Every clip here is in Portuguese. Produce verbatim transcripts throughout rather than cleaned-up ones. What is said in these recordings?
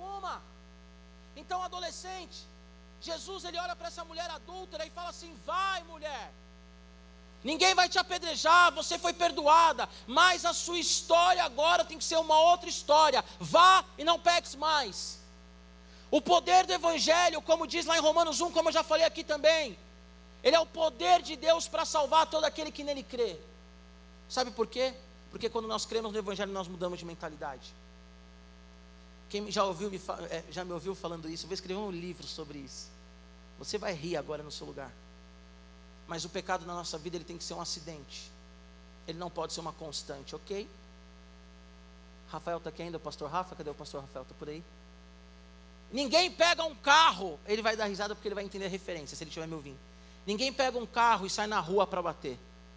nenhuma. Então, adolescente, Jesus ele olha para essa mulher adúltera e fala assim: vai, mulher, ninguém vai te apedrejar, você foi perdoada, mas a sua história agora tem que ser uma outra história. Vá e não peques mais. O poder do evangelho, como diz lá em Romanos um, como eu já falei aqui também, ele é o poder de Deus para salvar todo aquele que nele crê. Sabe por quê? Porque quando nós cremos no evangelho, nós mudamos de mentalidade. Quem já, ouviu me, já me ouviu falando isso, eu vou escrever um livro sobre isso. Você vai rir agora no seu lugar. Mas o pecado na nossa vida, ele tem que ser um acidente. Ele não pode ser uma constante, ok? Rafael está aqui ainda, o pastor Rafa? Cadê o pastor Rafael? Está por aí? Ninguém pega um carro, ele vai dar risada porque ele vai entender a referência, se ele estiver me ouvindo. Ninguém pega um carro e sai na rua para bater.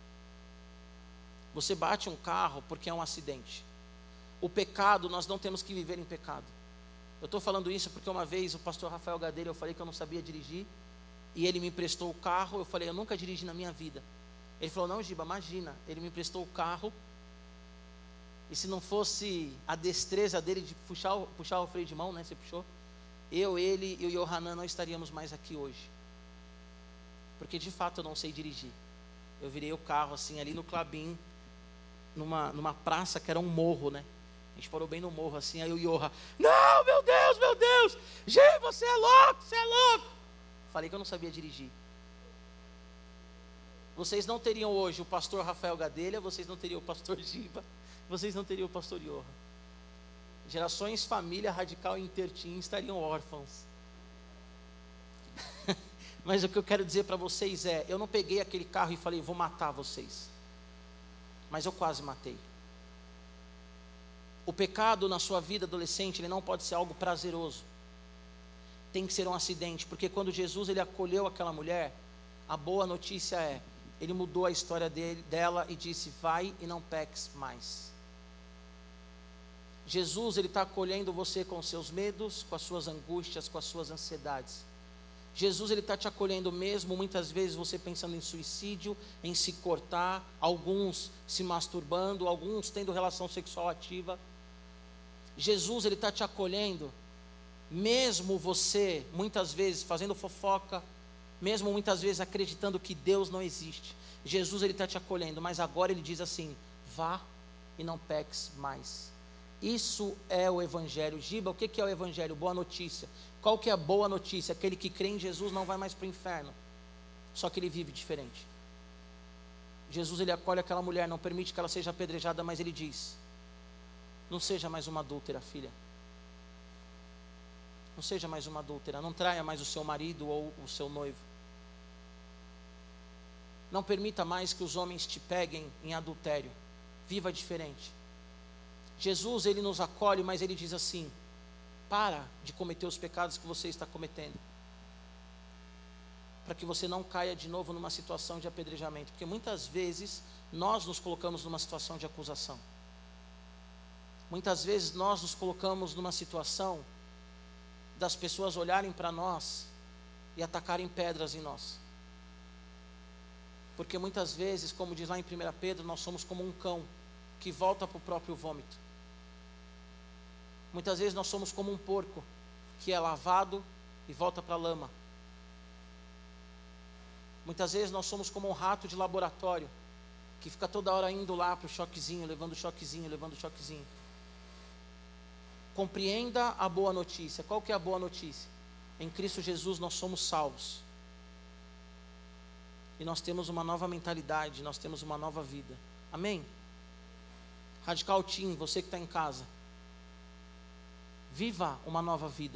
Você bate um carro porque é um acidente. O pecado, nós não temos que viver em pecado. Eu estou falando isso porque uma vez o pastor Rafael Gadelha, eu falei que eu não sabia dirigir, e ele me emprestou o carro. Eu falei: eu nunca dirigi na minha vida. Ele falou: não, Giba, imagina. Ele me emprestou o carro, e se não fosse a destreza dele de puxar, puxar o freio de mão, né, você puxou, eu, ele e o Yohanan não estaríamos mais aqui hoje, porque de fato eu não sei dirigir. Eu virei o carro assim ali no Clabim, numa, numa praça que era um morro, né? A gente parou bem no morro assim. Aí o Yoha: não, meu Deus, meu Deus, Gi, você é louco, você é louco. Falei que eu não sabia dirigir. Vocês não teriam hoje o pastor Rafael Gadelha, vocês não teriam o pastor Giba, vocês não teriam o pastor Yoha. Gerações Família Radical e Intertim estariam órfãos. Mas o que eu quero dizer para vocês é: eu não peguei aquele carro e falei: vou matar vocês. Mas eu quase matei. O pecado na sua vida, adolescente, ele não pode ser algo prazeroso. Tem que ser um acidente, porque quando Jesus ele acolheu aquela mulher, a boa notícia é, ele mudou a história dele, dela e disse: vai e não peques mais. Jesus ele está acolhendo você com os seus medos, com as suas angústias, com as suas ansiedades. Jesus ele está te acolhendo mesmo, muitas vezes você pensando em suicídio, em se cortar, alguns se masturbando, alguns tendo relação sexual ativa. Jesus ele está te acolhendo, mesmo você muitas vezes fazendo fofoca, mesmo muitas vezes acreditando que Deus não existe. Jesus ele está te acolhendo, mas agora ele diz assim: vá e não peques mais. Isso é o evangelho. Giba, o que é o evangelho? Boa notícia. Qual que é a boa notícia? Aquele que crê em Jesus não vai mais para o inferno, só que ele vive diferente. Jesus ele acolhe aquela mulher, não permite que ela seja apedrejada, mas ele diz: não seja mais uma adúltera, filha. Não seja mais uma adúltera, não traia mais o seu marido ou o seu noivo. Não permita mais que os homens te peguem em adultério. Viva diferente. Jesus ele nos acolhe, mas ele diz assim: para de cometer os pecados que você está cometendo, para que você não caia de novo numa situação de apedrejamento, porque muitas vezes nós nos colocamos numa situação de acusação. Muitas vezes nós nos colocamos numa situação das pessoas olharem para nós e atacarem pedras em nós, porque muitas vezes, como diz lá em primeira Pedro, nós somos como um cão que volta para o próprio vômito. Muitas vezes nós somos como um porco que é lavado e volta para a lama. Muitas vezes nós somos como um rato de laboratório que fica toda hora indo lá para o choquezinho, levando choquezinho, levando choquezinho. Compreenda a boa notícia. Qual que é a boa notícia? Em Cristo Jesus nós somos salvos. E nós temos uma nova mentalidade, nós temos uma nova vida. Amém? Radical Team, você que está em casa, viva uma nova vida.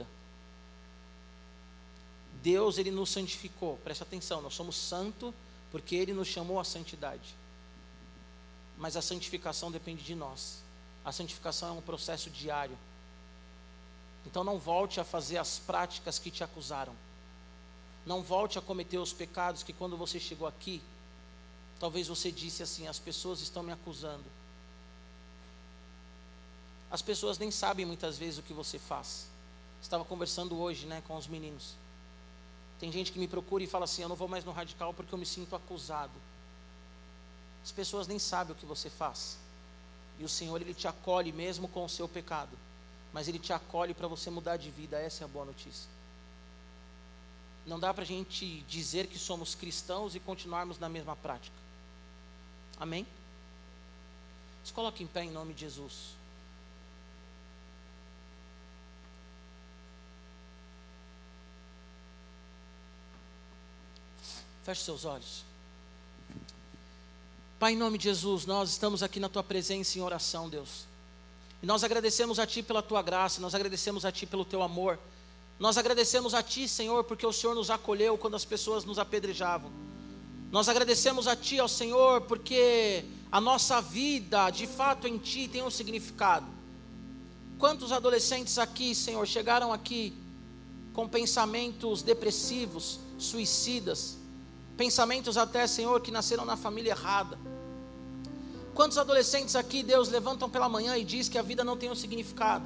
Deus ele nos santificou, preste atenção, nós somos santos porque Ele nos chamou à santidade. Mas a santificação depende de nós. A santificação é um processo diário. Então não volte a fazer as práticas que te acusaram. Não volte a cometer os pecados que quando você chegou aqui, talvez você disse assim: as pessoas estão me acusando. As pessoas nem sabem muitas vezes o que você faz. Estava conversando hoje, né, com os meninos. Tem gente que me procura e fala assim: eu não vou mais no radical porque eu me sinto acusado. As pessoas nem sabem o que você faz. E o Senhor ele te acolhe mesmo com o seu pecado. mas Ele te acolhe para você mudar de vida. Essa é a boa notícia. Não dá para a gente dizer que somos cristãos e continuarmos na mesma prática. Amém? Se coloque em pé em nome de Jesus. Feche seus olhos. Pai, em nome de Jesus, nós estamos aqui na Tua presença em oração, Deus. E nós agradecemos a Ti pela Tua graça, nós agradecemos a Ti pelo Teu amor. Nós agradecemos a Ti, Senhor, porque o Senhor nos acolheu quando as pessoas nos apedrejavam. Nós agradecemos a Ti, ó Senhor, porque a nossa vida, de fato, em Ti tem um significado. Quantos adolescentes aqui, Senhor, chegaram aqui com pensamentos depressivos, suicidas, pensamentos até, Senhor, que nasceram na família errada. Quantos adolescentes aqui, Deus, levantam pela manhã e diz que a vida não tem um significado?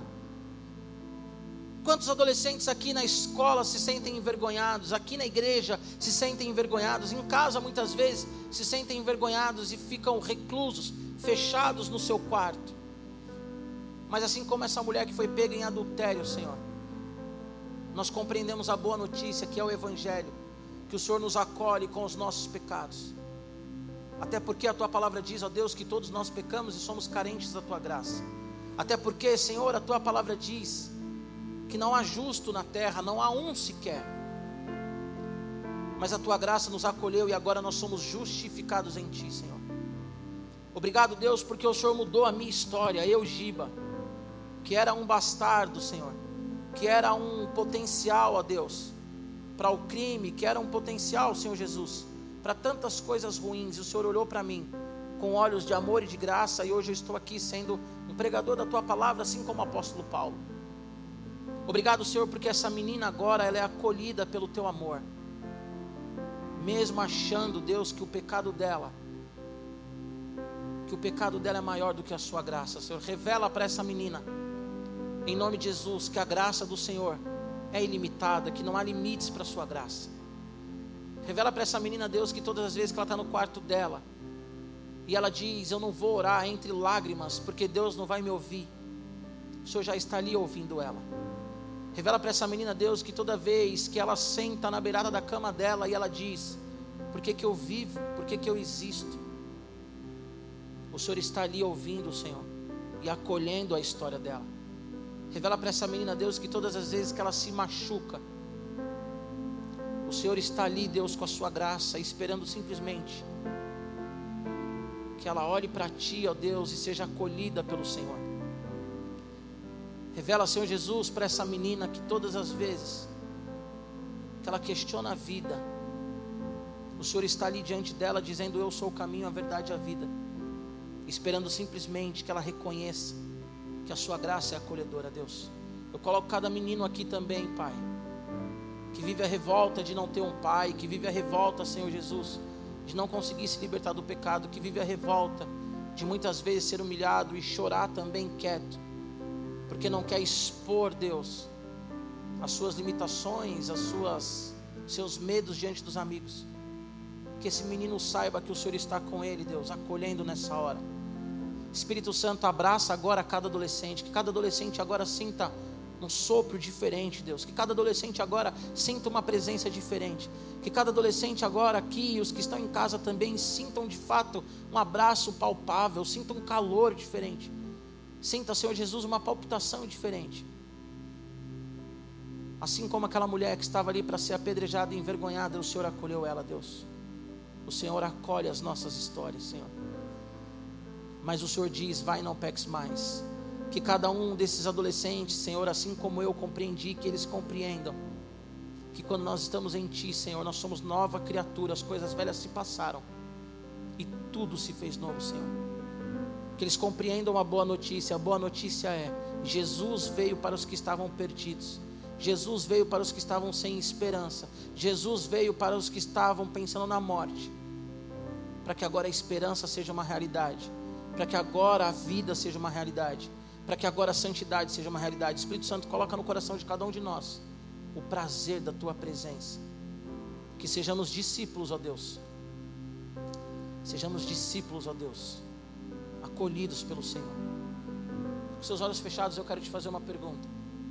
Quantos adolescentes aqui na escola se sentem envergonhados, aqui na igreja se sentem envergonhados, em casa muitas vezes se sentem envergonhados e ficam reclusos, fechados no seu quarto. Mas assim como essa mulher que foi pega em adultério, Senhor, nós compreendemos a boa notícia que é o Evangelho, que o Senhor nos acolhe com os nossos pecados. Até porque a Tua palavra diz, ó Deus, que todos nós pecamos e somos carentes da Tua graça. Até porque, Senhor, a Tua palavra diz que não há justo na terra, não há um sequer. Mas a Tua graça nos acolheu e agora nós somos justificados em Ti, Senhor. Obrigado, Deus, porque o Senhor mudou a minha história, eu, Giba, que era um bastardo, Senhor, que era um potencial, ó Deus, para o crime, que era um potencial, Senhor Jesus, para tantas coisas ruins. E o Senhor olhou para mim com olhos de amor e de graça, e hoje eu estou aqui sendo um pregador da Tua palavra, assim como o apóstolo Paulo. Obrigado, Senhor, porque essa menina agora, ela é acolhida pelo Teu amor, mesmo achando, Deus, que o pecado dela, que o pecado dela é maior do que a Sua graça. Senhor, revela para essa menina, em nome de Jesus, que a graça do Senhor é ilimitada, que não há limites para a Sua graça. Revela para essa menina, Deus, que todas as vezes que ela está no quarto dela e ela diz, eu não vou orar entre lágrimas, porque Deus não vai me ouvir, o Senhor já está ali ouvindo ela. Revela para essa menina, Deus, que toda vez que ela senta na beirada da cama dela e ela diz, por que que eu vivo, por que que eu existo, o Senhor está ali ouvindo, Senhor, e acolhendo a história dela. Revela para essa menina, Deus, que todas as vezes que ela se machuca, o Senhor está ali, Deus, com a Sua graça, esperando simplesmente que ela olhe para Ti, ó Deus, e seja acolhida pelo Senhor. Revela, Senhor Jesus, para essa menina que todas as vezes que ela questiona a vida, o Senhor está ali diante dela dizendo, eu sou o caminho, a verdade e a vida, esperando simplesmente que ela reconheça que a Sua graça é acolhedora, Deus. Eu coloco cada menino aqui também, Pai, que vive a revolta de não ter um pai, que vive a revolta, Senhor Jesus, de não conseguir se libertar do pecado, que vive a revolta de muitas vezes ser humilhado e chorar também quieto, porque não quer expor, Deus, as suas limitações, as suas, seus medos diante dos amigos. Que esse menino saiba que o Senhor está com ele, Deus, acolhendo nessa hora. Espírito Santo, abraça agora cada adolescente, que cada adolescente agora sinta um sopro diferente, Deus, que cada adolescente agora sinta uma presença diferente, que cada adolescente agora aqui, e os que estão em casa também, sintam de fato um abraço palpável, sintam um calor diferente, sinta, Senhor Jesus, uma palpitação diferente, assim como aquela mulher que estava ali para ser apedrejada e envergonhada, o Senhor acolheu ela, Deus. O Senhor acolhe as nossas histórias, Senhor, mas o Senhor diz, vai e não peques mais. Que cada um desses adolescentes, Senhor, assim como eu compreendi, que eles compreendam que quando nós estamos em Ti, Senhor, nós somos nova criatura, as coisas velhas se passaram e tudo se fez novo, Senhor. Que eles compreendam a boa notícia. A boa notícia é, Jesus veio para os que estavam perdidos, Jesus veio para os que estavam sem esperança, Jesus veio para os que estavam pensando na morte, para que agora a esperança seja uma realidade, para que agora a vida seja uma realidade, para que agora a santidade seja uma realidade. Espírito Santo, coloca no coração de cada um de nós o prazer da Tua presença, que sejamos discípulos, ó Deus, sejamos discípulos, ó Deus, acolhidos pelo Senhor, Com seus olhos fechados, eu quero te fazer uma pergunta.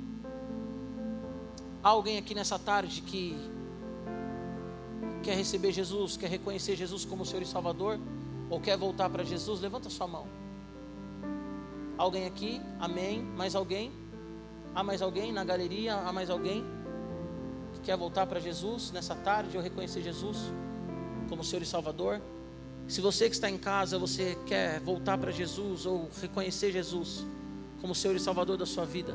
Há alguém aqui nessa tarde que quer receber Jesus, quer reconhecer Jesus como Senhor e Salvador, ou quer voltar para Jesus? Levanta sua mão. Alguém aqui? Amém. Mais alguém? Há mais alguém na galeria? Há mais alguém que quer voltar para Jesus nessa tarde, ou reconhecer Jesus como Senhor e Salvador? Se você que está em casa, você quer voltar para Jesus, ou reconhecer Jesus como Senhor e Salvador da sua vida,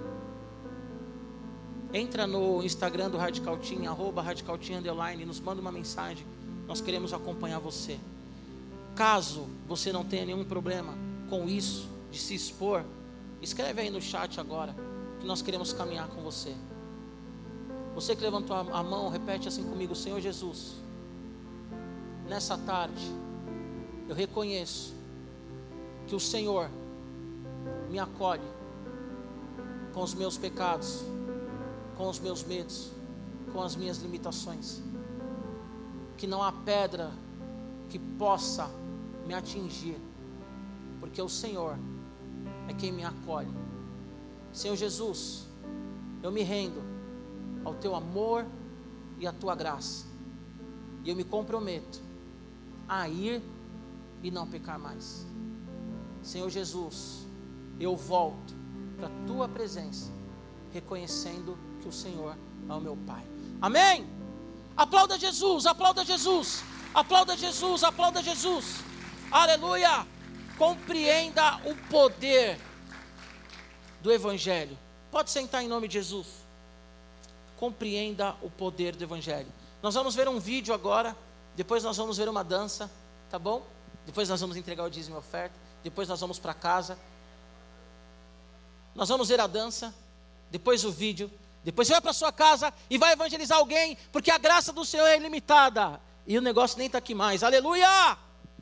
entra no Instagram do Radical Team, arroba Radical Team underline, nos manda uma mensagem. Nós queremos acompanhar você. Caso você não tenha nenhum problema com isso, de se expor, escreve aí no chat agora, que nós queremos caminhar com você. Você que levantou a mão, repete assim comigo: Senhor Jesus, nessa tarde eu reconheço que o Senhor me acolhe com os meus pecados, com os meus medos, com as minhas limitações, que não há pedra que possa me atingir, porque o Senhor é quem me acolhe. Senhor Jesus, eu me rendo ao teu amor e à tua graça, e eu me comprometo a ir e não pecar mais. Senhor Jesus, eu volto para a tua presença, reconhecendo que o Senhor é o meu Pai. Amém? Aplauda Jesus, aplauda Jesus, aplauda Jesus, aplauda Jesus. Aleluia! Compreenda o poder do Evangelho. Pode sentar em nome de Jesus. Compreenda o poder do Evangelho. Nós vamos ver um vídeo agora, depois nós vamos ver uma dança, tá bom? Depois nós vamos entregar o dízimo e oferta, depois nós vamos para casa. Nós vamos ver a dança, depois o vídeo, depois você vai para sua casa e vai evangelizar alguém, porque a graça do Senhor é ilimitada, e o negócio nem está aqui mais. Aleluia!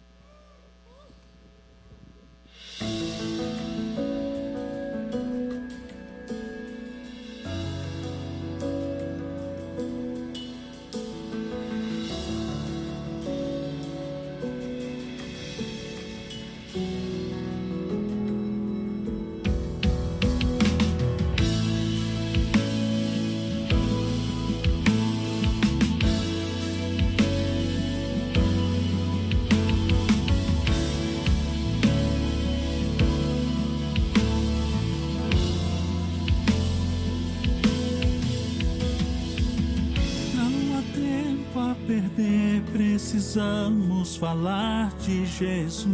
Precisamos falar de Jesus,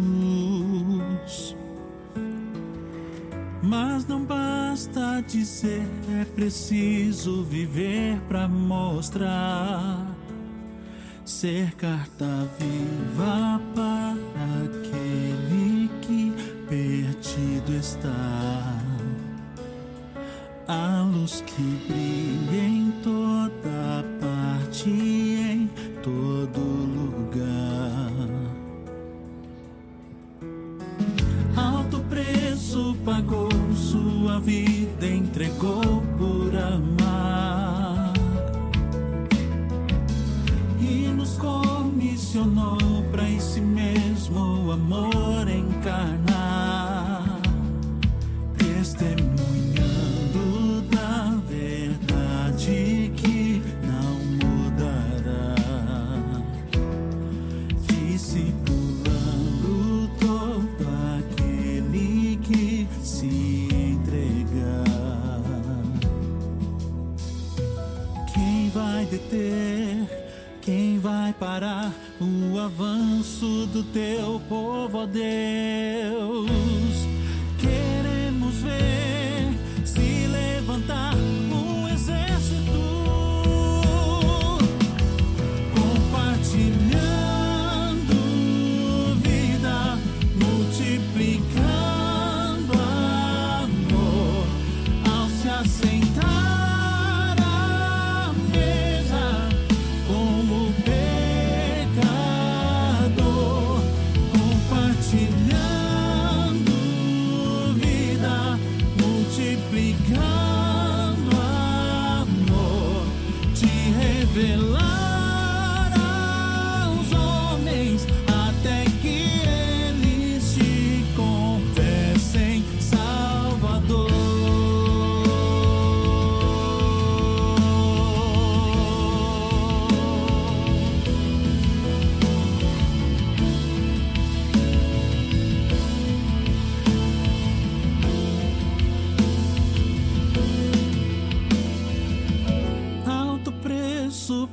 mas não basta dizer, é preciso viver para mostrar, ser carta viva para aquele que perdido está, a luz que brilha em toda parte, em todo lugar. Alto preço pagou, sua vida entregou por amar, e nos comissionou para em si mesmo o amor encarnar, testemunhando da verdade que não mudará, discipulando todo aquele que se entregar. Quem vai deter, quem vai parar o avanço do teu povo, ó Deus? Queremos ver se levantar um exército, compartilhando vida, multiplicando amor, ao se assentar à mesa como pecador, compartilhando vida, multiplicando amor, te revelar aos homens até que eles te confessem Salvador.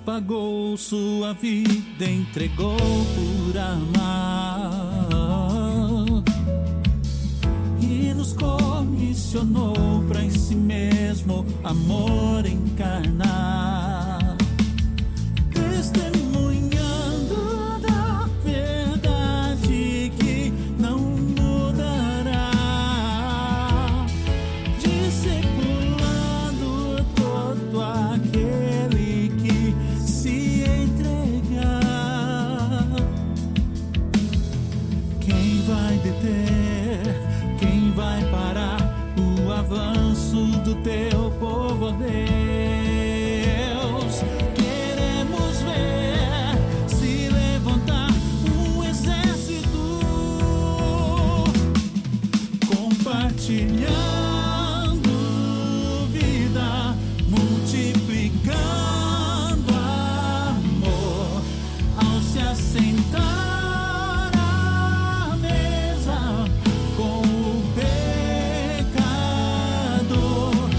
pagou sua vida, entregou por amar e nos comissionou para em si mesmo amor encarnar, testemunhando da verdade que não mudará, discipulando todo aquele que se entregar. Quem vai deter, quem vai parar o avanço do teu povo, Deus? Queremos ver se levantar um exército, compartilhando vida, multiplicando amor, ao se assentar à mesa com o pecador,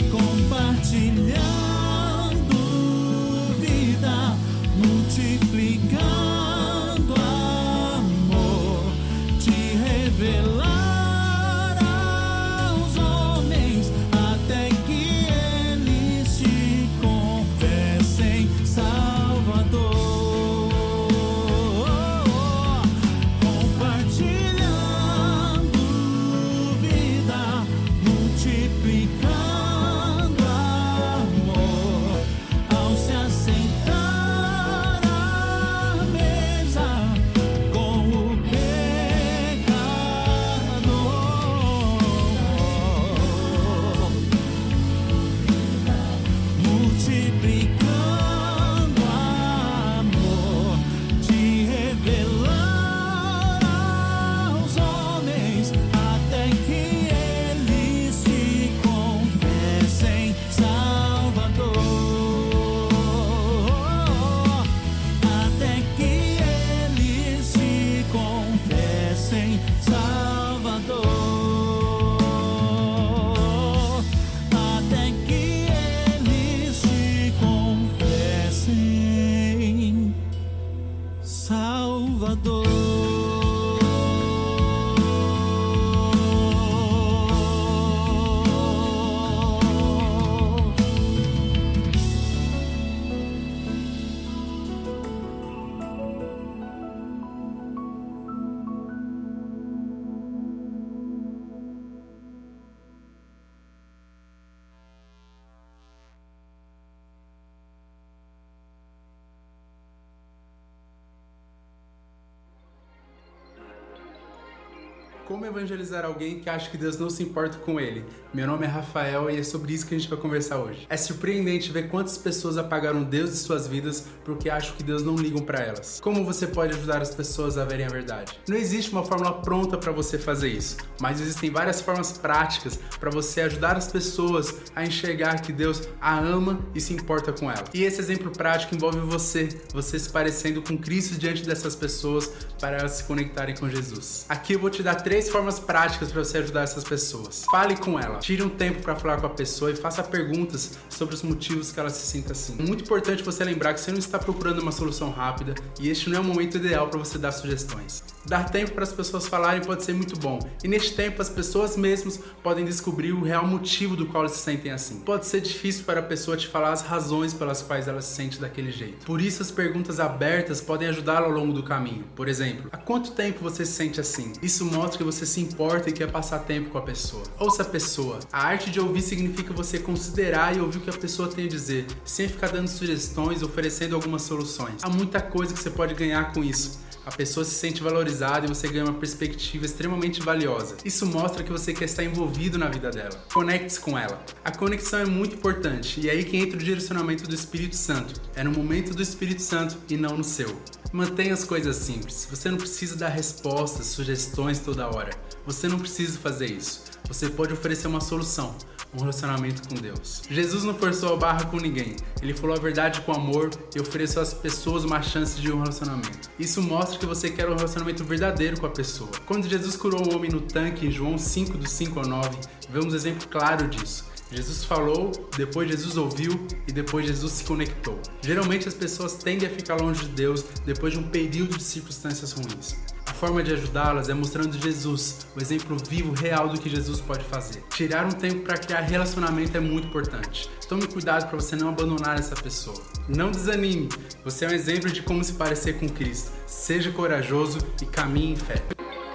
compartilhando vida, multiplicando amor, te revelar aos homens até que eles te confessem Salvador. Compartilhando vida, multiplicando amor, ao se assentar à mesa com o pecador, multiplicando amor, te revelar aos homens até que eles te confessem Salvador, até que eles te confessem Salvador, até que eles te confessem Salvador. Como evangelizar alguém que acha que Deus não se importa com ele? Meu nome é Rafael e é sobre isso que a gente vai conversar hoje. É surpreendente ver quantas pessoas apagaram Deus de suas vidas porque acham que Deus não liga para elas. Como você pode ajudar as pessoas a verem a verdade? Não existe uma fórmula pronta para você fazer isso, mas existem várias formas práticas para você ajudar as pessoas a enxergar que Deus a ama e se importa com ela. E esse exemplo prático envolve você, você se parecendo com Cristo diante dessas pessoas para elas se conectarem com Jesus. Aqui eu vou te dar três formas práticas para você ajudar essas pessoas. Fale com ela, tire um tempo para falar com a pessoa e faça perguntas sobre os motivos que ela se sinta assim. É muito importante você lembrar que você não está procurando uma solução rápida e este não é o momento ideal para você dar sugestões. Dar tempo para as pessoas falarem pode ser muito bom, e neste tempo as pessoas mesmas podem descobrir o real motivo do qual elas se sentem assim. Pode ser difícil para a pessoa te falar as razões pelas quais ela se sente daquele jeito. Por isso as perguntas abertas podem ajudá-la ao longo do caminho. Por exemplo, há quanto tempo você se sente assim? Isso mostra que você se importa e quer passar tempo com a pessoa. Ouça a pessoa. A arte de ouvir significa você considerar e ouvir o que a pessoa tem a dizer, sem ficar dando sugestões, oferecendo algumas soluções. Há muita coisa que você pode ganhar com isso. A pessoa se sente valorizada e você ganha uma perspectiva extremamente valiosa. Isso mostra que você quer estar envolvido na vida dela. Conecte-se com ela. A conexão é muito importante e é aí que entra o direcionamento do Espírito Santo. É no momento do Espírito Santo e não no seu. Mantenha as coisas simples. Você não precisa dar respostas, sugestões toda hora. Você não precisa fazer isso. Você pode oferecer uma solução. Um relacionamento com Deus. Jesus não forçou a barra com ninguém. Ele falou a verdade com amor e ofereceu às pessoas uma chance de um relacionamento. Isso mostra que você quer um relacionamento verdadeiro com a pessoa. Quando Jesus curou o homem no tanque em João cinco, do cinco ao nove, vemos um exemplo claro disso. Jesus falou, depois Jesus ouviu e depois Jesus se conectou. Geralmente as pessoas tendem a ficar longe de Deus depois de um período de circunstâncias ruins. A forma de ajudá-las é mostrando Jesus, o exemplo vivo, real do que Jesus pode fazer. Tirar um tempo para criar relacionamento é muito importante. Tome cuidado para você não abandonar essa pessoa. Não desanime, você é um exemplo de como se parecer com Cristo. Seja corajoso e caminhe em fé.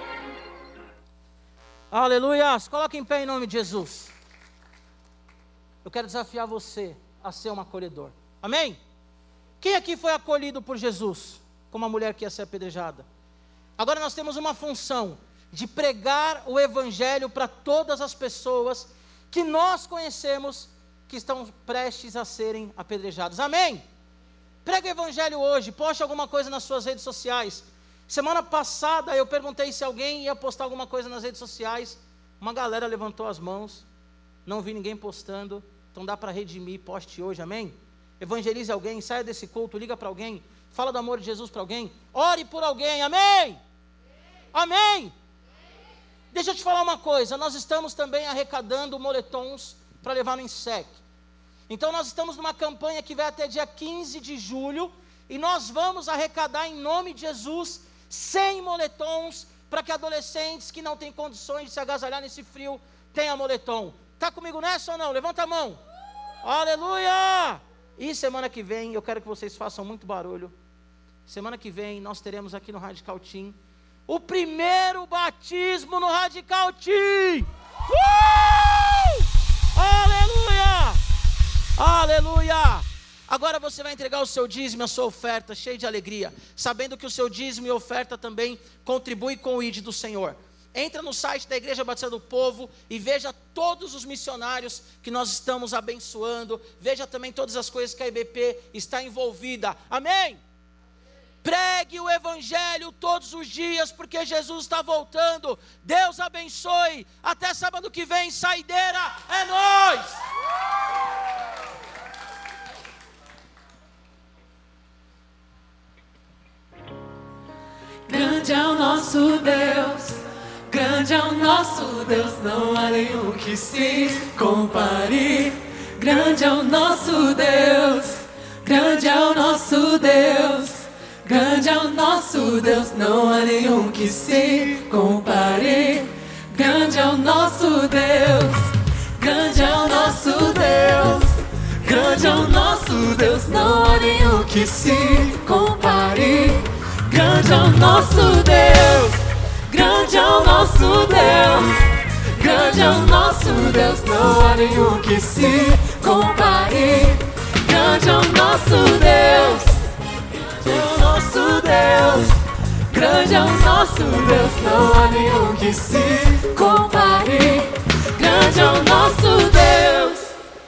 Aleluia! Coloque em pé em nome de Jesus. Eu quero desafiar você a ser um acolhedor. Amém? Quem aqui foi acolhido por Jesus? Como a mulher que ia ser apedrejada. Agora nós temos uma função de pregar o evangelho para todas as pessoas que nós conhecemos que estão prestes a serem apedrejadas. Amém? Pregue o evangelho hoje, poste alguma coisa nas suas redes sociais. Semana passada eu perguntei se alguém ia postar alguma coisa nas redes sociais. Uma galera levantou as mãos. Não vi ninguém postando, então dá para redimir, poste hoje, amém? Evangelize alguém, saia desse culto, liga para alguém, fala do amor de Jesus para alguém, ore por alguém, amém? Amém? Amém? Deixa eu te falar uma coisa, nós estamos também arrecadando moletons para levar no INSEC. Então nós estamos numa campanha que vai até dia quinze de julho, e nós vamos arrecadar em nome de Jesus cem moletons, para que adolescentes que não têm condições de se agasalhar nesse frio, tenham moletom. Está comigo nessa ou não? Levanta a mão. Uh! Aleluia! E semana que vem, eu quero que vocês façam muito barulho. Semana que vem, nós teremos aqui no Radical Team o primeiro batismo no Radical Team. Uh! Aleluia! Aleluia! Agora você vai entregar o seu dízimo e a sua oferta, cheio de alegria, sabendo que o seu dízimo e oferta também contribui com o I D do Senhor. Entra no site da Igreja Batista do Povo e veja todos os missionários que nós estamos abençoando. Veja também todas as coisas que a I B P está envolvida. Amém? Pregue o evangelho todos os dias, porque Jesus está voltando. Deus abençoe. Até sábado que vem, saideira. É nóis! Grande é o nosso Deus. Grande é o nosso Deus, não há nenhum que se compare. Grande é o nosso Deus, grande é o nosso Deus, grande é o nosso Deus, não há nenhum que se compare. Grande é o nosso Deus, grande é o nosso Deus, grande é o nosso Deus, não há nenhum que se compare. Grande é o nosso Deus. Grande é o nosso Deus, grande é o nosso Deus, não há nenhum que se compare. Grande é o nosso Deus, grande é o nosso Deus, grande é o nosso Deus, não há nenhum que se compare. Grande é o nosso Deus.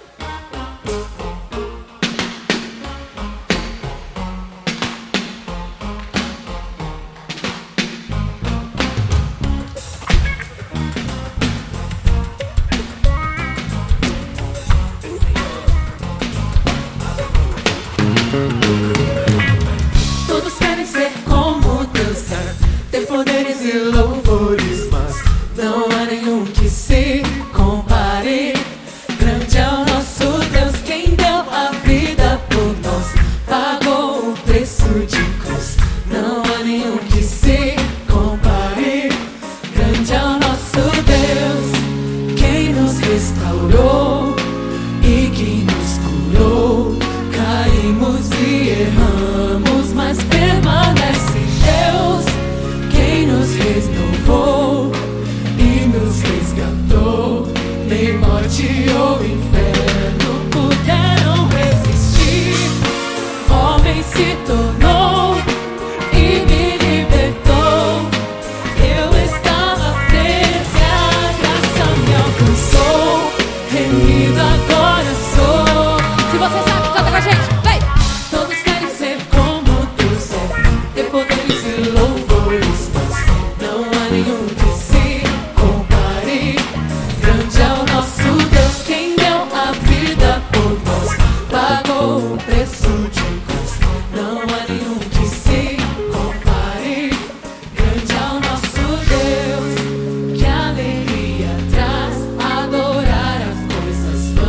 Todos querem ser como Deus é, ter poderes e louvores, mas não há nenhum que se compare. Grande é o nosso Deus, quem deu a vida por nós, pagou o preço de cruz. Não há nenhum que se compare. Grande é o nosso Deus, quem nos restaurou e que nos curou. Caímos e erramos, mas permanece Deus, quem nos renovou e nos resgatou. Nem morte ou inferno puderam resistir. Homem se tornou e me libertou. Eu estava preso e a graça me alcançou. Remido agora sou. Se você sabe, canta com a gente, vem! Todos querem ser como Deus é, ter poderes e louvores, mas não há nenhum que se compare. Grande é o nosso Deus, quem deu a vida por nós, pagou o preço de cruz. Não há nenhum que se compare. Grande é o nosso Deus, que alegria traz adorar as coisas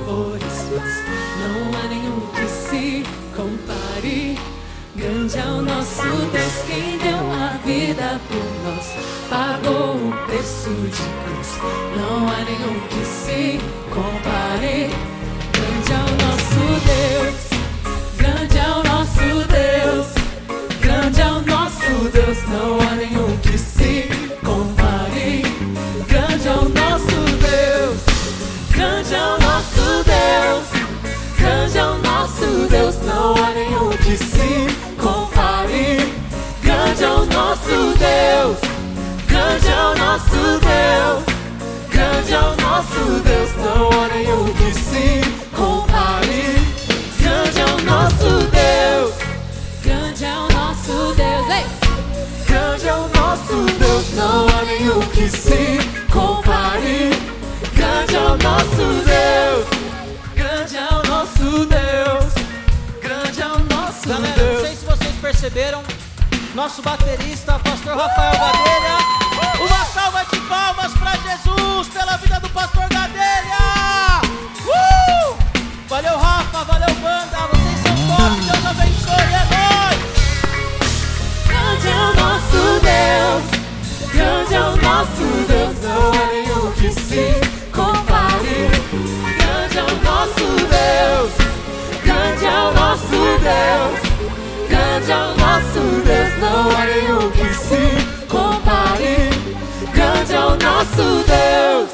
louvores, mas não há nenhum que se compare. Grande é o nosso Deus, quem deu a vida por nós, pagou o preço de cruz. Não há nenhum que se compare. Grande é o nosso Deus, grande é o nosso Deus, grande é o nosso Deus. Não há nenhum que se compare. Grande é o nosso Deus, grande é o nosso Deus, grande é o nosso Deus. Não há nenhum que se compare. Grande é o nosso Deus, grande é o nosso Deus, grande é o nosso Deus. Não há nenhum que se compare. Grande é o nosso Deus, grande é o nosso Deus. Ei! Grande é o nosso Deus, não há nenhum que se compare. Grande é o nosso Deus, grande é o nosso Deus, grande é o nosso Galera, Deus. não sei se vocês perceberam, nosso baterista, pastor Rafael Gadelha. Uma salva de palmas para Jesus pela vida do pastor Gadelha. Uh! Valeu, Rafa, valeu, banda, vocês são top, Deus abençoe, é nóis. Grande é o nosso Deus, grande é o nosso Deus, não há nenhum que se compare. Grande é o nosso Deus, grande é o nosso Deus, grande é o nosso Deus, não há nenhum que se compare. Grande é o nosso Deus.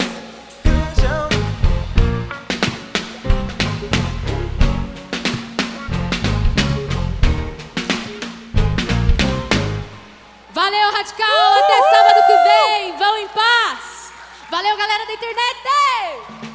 Valeu, Radical, até sábado que vem, vão em paz. Valeu, galera da internet.